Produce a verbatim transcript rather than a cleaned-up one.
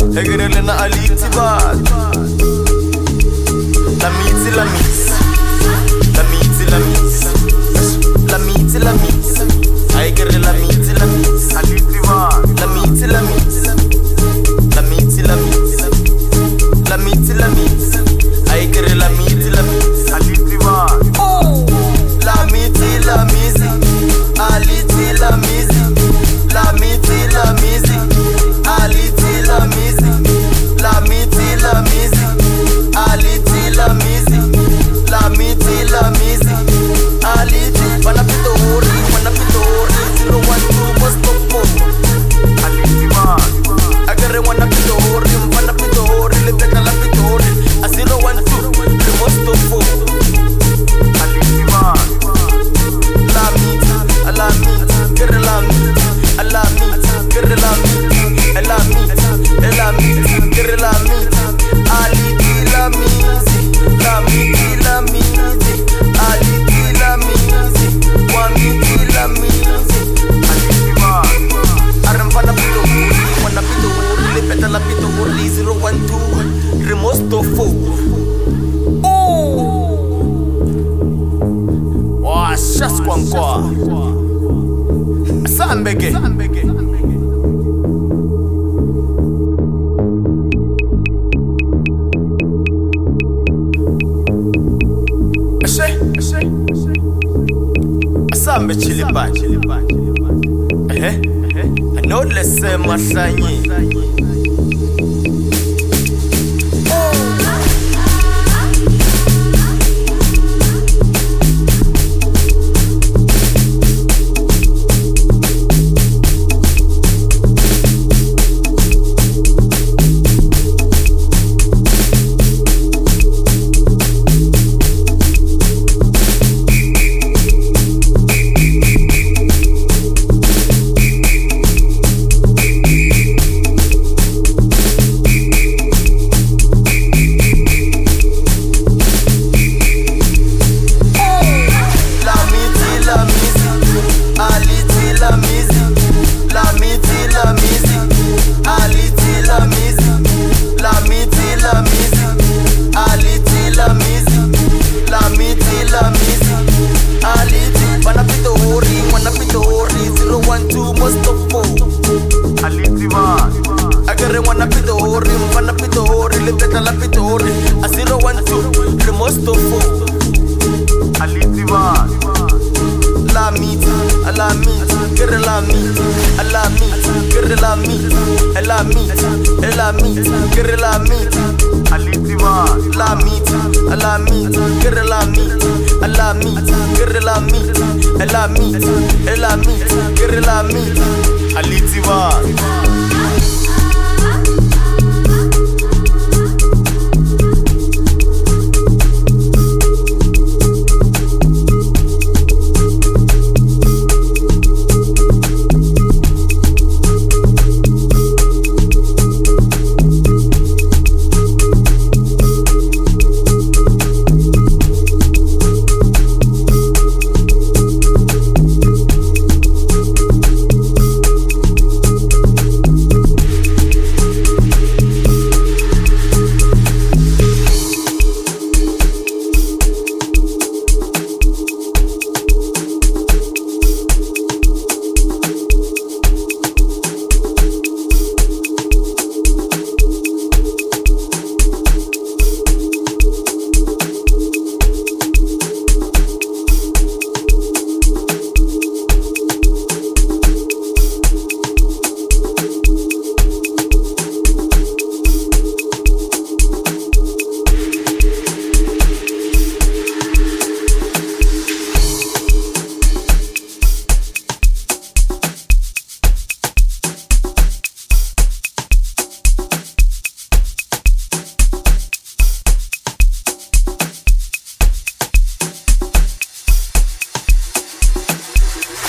Egerele na aliti bad. La miti la mis. La miti la mis. La miti la mis. Egerele la miti la mis. Aliti bad. La miti la mis. La miti la mis. La miti la mis. Egerele la miti la mis. Aliti bad. La miti la misi. Aliti la misi. La miti la misi. Aliti la misi. La miti la misi. Aliti la misi. La miti la misi. Aliti Wanna be the hori, wanna be the hori. Zero one two must go four. Aliti man Agare wanna be the hori, wanna be the hori. Lebeka la be the hori. A zero one two, we must go four. Aliti man La miti, la miti, kere la miti. La miti, kere la miti. La miti, la miti, kere la miti. Aliti la misi, la miti la misi. Aliti la misi, wa miti la misi. Aliti ma Aram wanna be the hori, wanna be the hori. Lepeta la be the hori. Zero one two, remosto four. Oh Wa shas kwa nkwa Sambege Asambe chili bad. Eh I know let's say masanyi. Wanna be the hori, wanna be the hori. Lebeka la be the hori. A zero one two, remosto four. Aliti man La miti, la miti, kere la miti. La miti, kere la miti. La miti, la miti, kere la miti. Aliti man La miti, la miti, kere la miti. La miti, kere la miti. La miti, la miti, kere la